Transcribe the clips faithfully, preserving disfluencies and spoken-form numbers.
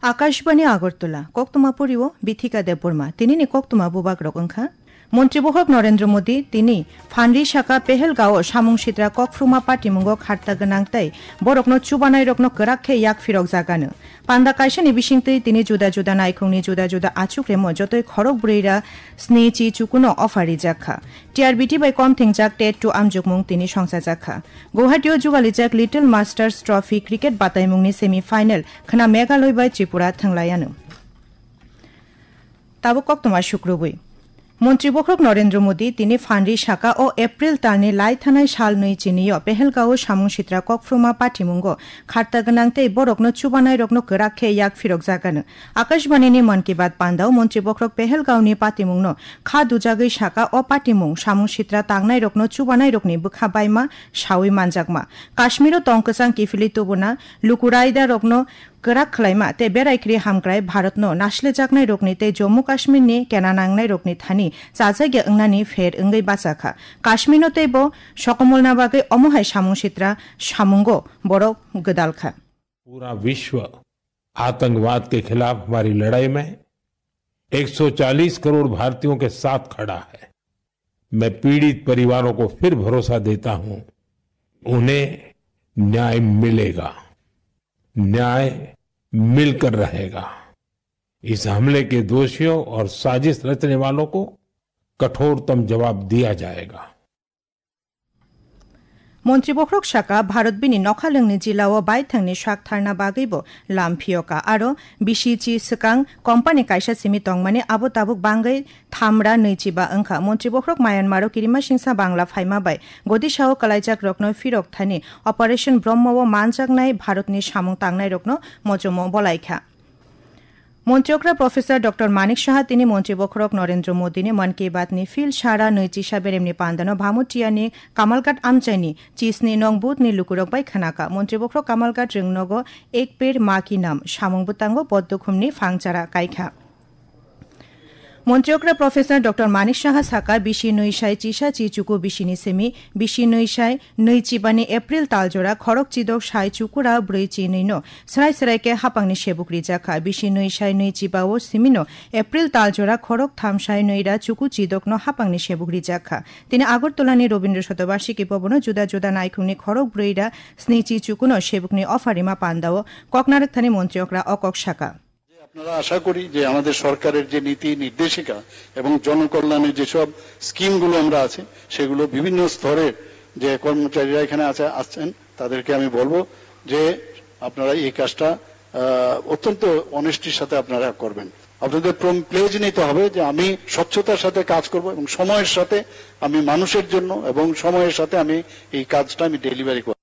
আকাশবাণী আগরতলা কক্তমা পরিও বিথিকা দেববর্মা তিনি নি কক্তমা বুবাক রকংখা মন্ত্রীবহক নরেন্দ্র মোদী তিনি ফান্ডি শাখা পেহেলগাঁও সামুং সিদ্রা ককফ্রুমা পার্টিমুঙ্গ খারতা গোনাংতাই বরকনো চুবানাই রকনো করাखे याक फिरक जागानो पान्दा काइसानि बिसिंतै তিনি जुदा जुदा नायखंनि जुदा जुदा आचुक्रेम जतै खरक बुरैरा स्नेचि चुकुनो अफारि जाखा टिआरबिटि बाय कमथिंजाक टेट टु आमजुकमुं তিনি সংসা जाखा गुवाहाटीयाव जुगालिजाक लिटल मास्टार्स ट्रफी क्रिकेट बातायमुंनि सेमि फाइनाल खना मेघालय बाय त्रिपुरा थांलायानो ताबो कक्तमा शुक्रबुई মন্ত্রীবহক নরেন্দ্র মোদী তিনি ফান্ডি শাখা ও এপ্রিল তালনি লাইথানাই সাল নৈ চিনিয় পেহেলগাঁও সামুং সিত্রা ককফ্রুমা পাটিমুঙ্গ খারতা গোনাংতে বরকনো চুবানাই রকনো করাखे याक फिरक जागानो आकाशबाणीनि मन की बात पान्दाव मन्त्रीबहक पेहेलगाঁওनि पाटिमुंनो खा दुजागै शाखा ও पाटिमुं सामुं सित्रा तांनाय रकनो चुबानाय रकनि बुखा बायमा सावै मानजाकमा काश्मीरो तंकसां किफिलि तुबुना लुकुराइदा रकनो कराक खलाइमा ते बेरायख्रि हामग्राय भारतनो नासले जागनाय रकनि ते जम्मू काश्मीरनि केनानांनाय रकनि थानि चाजागे अंगनानि फेर अंगै बाचाखा काश्मीरनो तेबो सकमलना बागै अमहाय सामुं सित्रा सामुंगो बरो गदालखा पूरा विश्व आतंकवाद के खिलाफ हमारी लड़ाई में एक सौ चालीस करोड़ भारतीयों के साथ खड़ा है। मैं पीड़ित परिवारों को फिर भरोसा देता हूं, उन्हें न्याय मिलेगा, न्याय मिलकर रहेगा। इस हमले के दोषियों और साजिश रचने वालों को कठोरतम जवाब दिया जाएगा। মন্ত্রীবহক শাখা ভারতবিনি নখালংনি জিলাও বাইথাংনি শাকথারনা বাগৈবো লামফিয়কা আরো বিশিচি সকাং কোম্পানি কাইসা সিমি তংমানি আবো তাবুক বাঙ্গাই থামরা নৈচিবা अंखा মন্ত্রীবহক মায়ানমারো কিরিমা সিংসা বাংলা ফাইমা বাই গদিসাও কলাইজাক রকনো ফিরক থানি অপারেশন ব্রহ্মও মানজাকনাই ভারতনি সামুং তাংনাই রকনো মজমো বলাইখা মন্ত্রীকরা প্রফেসর ডক্টর মানিক সাহা তিনি মন্ত্রীবহক নরেন্দ্র মোদীনি মন কি বাতনি ফিল সারা নৈচিসা বেরেমনি পান্দানো ভামুটিয়ানি কামালঘাট আমচাইনি চিসনি নংবুতনি লুকুরক বাই খানাকা মন্ত্রীবহক কামালঘাট রিংনগ এক পের মা কি নাম সামুং বুতাঙ্গ পদ্মখুমনি ফাংচারা কাইখা মন্ত্রীকরা প্রফেসর ডক্টর মানিক সাহা সাকা বিশি নৈশাই চিসা চিচুকু বিশিনি সেমি বিশি নৈশাই নৈচিবানি এপ্রিল তালজোড়া খরক চিদক সাই চুকুরা ব্রৈ চিনৈনো সরাই সরাইকে হাপাংনি সেবুকরি জাখা বিশি নৈশাই নৈচিবাও সিমিনো এপ্রিল তালজোড়া খরক থামসাই নৈরা চুকু চিদকনো হাপাংনি সেবুকরি জাখা তিনি আগরতলানি রবীন্দ্র শতবার্ষিকী ভবন জুদা জুদা নাইখুংনি খরক ব্রৈরা স্নেচি চুকুনো সেবুকনি অফারিমা পান্দাও ককনারক থানি মন্ত্রীকরা অকক শাখা আপনারা আশা করি যে আমাদের সরকারের যে নীতি নির্দেশিকা এবং জনকল্যাণের যেসব স্কিমগুলো আমরা আছে সেগুলো বিভিন্ন স্তরের যে কর্মচারীরা এখানে আছে আসছেন তাদেরকে আমি বলবো যে আপনারা এই কাজটা অত্যন্ত অনেস্টির সাথে আপনারা করবেন। আপনাদের প্লেজ নিতে হবে যে আমি স্বচ্ছতার সাথে কাজ করব এবং সময়ের সাথে আমি মানুষের জন্য এবং সময়ের সাথে আমি এই কাজটা আমি ডেলিভারি করব।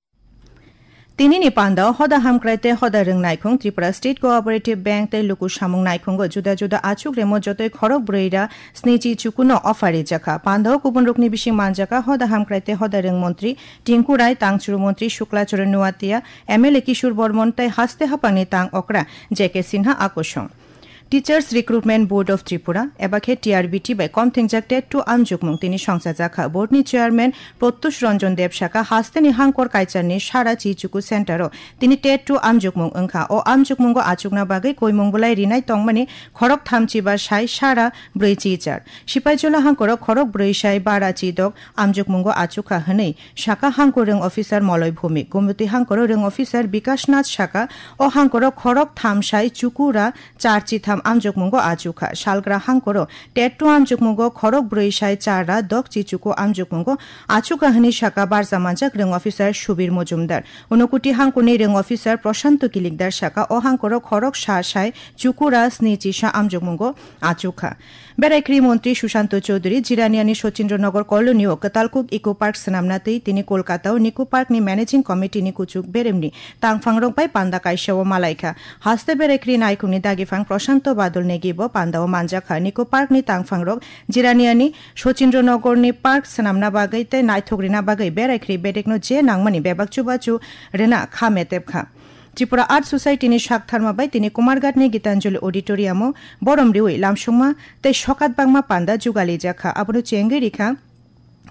তিনি নি পান্দাও হদা হামক্রাইতে হদা রং নাইখং ত্রিপুরা স্টেট কোঅপারেটিভ ব্যাংক তাই লুকু সামুং নাইখংগো জুদা জুদা আচুক রেমো যতই খরক ব্রৈরা স্নেচি চুকুনো অফারে জাখা পান্দাও কুবন রকনি বিশিং মানজাকা হদা হামক্রাইতে হদা রং মন্ত্রী টিঙ্কু রায় তাংচুরু মন্ত্রী শুক্লাচরণ নুয়াতিয়া এমএলএ কিশোর বর্মন তাই হাসতে হাপানি তাং অকরা জেকে সিনহা আকর্ষণ teachers recruitment board of Tripura এবাকে টিআরবিটি বাই কমথিংজাক টেট টু আমজুকমুং তিনি সংসা জাখা বোর্ডনি চেয়ারম্যান প্রত্যুষ রঞ্জন দেব শাখা হাস্তেনি হাংকর কাইচারনি সারা চিচুকু সেন্টারও তিনি টেট টু আমজুকমুং अंखा ও আমজুকমুঙ্গ আচুকনা বাগৈ কৈমুংবুলাই রিনাই তংমানি খরক থামচিবা সাই সারা ব্রৈ চিচার সিপাইজলা হাংকর খরক ব্রৈ সাই বারা চিদক আমজুকমুঙ্গ আচুকা হनै শাখা হাংকর রং অফিসার মলয় ভূমি গুমতি হাংকর রং অফিসার বিকাশনাথ শাখা ও হাংকর খরক থামসাই চুকুরা চার চিথা আমজুকমুঙ্গ আচুখা শালগ্রা হাংকর টেট্টু আমজুকমুঙ্গ খরক ব্রৈসাই চারা দক চিচুকু আমজুকমুঙ্গ আচুকাহানি শাখা বারজামানজাক রং অফিসার সুবীর মজুমদার উনকুটি হাংকুনি রং অফিসার প্রশান্ত কিলিকদার শাখা ও হাংকর খরক শাসাই চুকুরা স্নেচিসা আমজুকমুঙ্গ আচুখা বেড়াইক্রি মন্ত্রী সুশান্ত চৌধুরী জিরানিয়ানি সচিন্দ্রনগর কলোনি ও কতালকুক ইকো পার্ক সামনাতেই তিনি কলকাতা ও নিকো পার্কনি ম্যানেজিং কমিটি নি কুচুক বেরেমনি তাংফাংরং পাই পান্দা কাইসা ও মালাইখা হাস্তে বেড়াইক্রি নাইকুনি দাগিফাং প্রশান্ত বাদল নেগিব পান্দা ও মানজাখা নিকো পার্কনি তাংফাংরং জিরানিয়ানি সচিন্দ্রনগরনি পার্ক সামনা বাগৈতে নাইথগ্রিনা বাগৈ বেড়াইক্রি বেডেকনো যে নাংমানি বেবাকচু বাচু রেনা খা মেতেবখা ত্রিপুরা আর্ট সোসাইটিনি শাকথারমা বাই তিনি কুমারঘাটনি গীতাঞ্জলি অডিটোরিয়ামও বরমরিউই লামসুংমা তাই সকাত বাংমা পান্দা जुगाली জাখা আবরু চেঙ্গি রিখা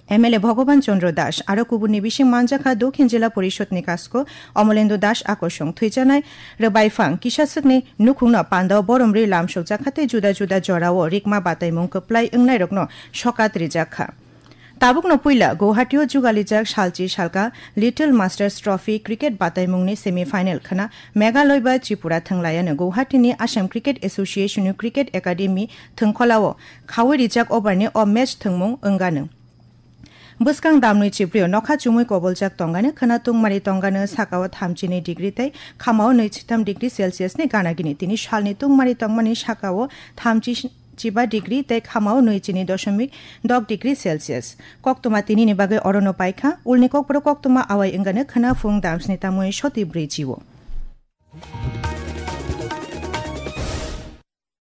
এমএলএ ভগবান চন্দ্র দাস আর কুবুনি বিশি মানজাখা দক্ষিণ জেলা পরিষদ নিকাসকো অমলেন্দু দাস আকর্ষণ থুইজানাই রবাইফাং কিসাসকনি নুখুংনা পান্দাও বরমরি লামসক জাখাতে জুদা জুদা জরাও রিকমা বাতাইমুং কপ্লাই ওংনাই রকনো সকাত রিজাখা ताबुकनो पुइला गुवाहाटीयाव जुगालिजाक सालची सालका लिटल मास्टार्स ट्रफी क्रिकेट बातायमुंगनि सेमिफाइनाल खाना मेघालय बा त्रिपुरा थंलायानो गुवाहाटीनि आसाम क्रिकेट एसोसिएशननि क्रिकेट एकाडेमी थंखलाव खावै रिजाक ओभारनि अ मैच थंमुं ओंगानो बुसकां दामनुइ चिप्रियो नखा चुमुइ कबलजाक तंगानो खोना तुंगमारि तंगानो साकाव थामजिनै डिग्री तै खामाव नैजिथाम डिग्री सेलसियासनि गानागिनि तिनि सालनि तुंगमारि तंगमानि साकाव थामजि चिबा डिग्री तै खामाव नैजिनै दशमिक दग डिग्री सेलसियास कक्तमा तिनि बागै अरनो पाइखा उल्नि ककप्रो कक्तमा आवाय इंगानो खोना फुं दामस्नि तामुइ सति ब्रैजिव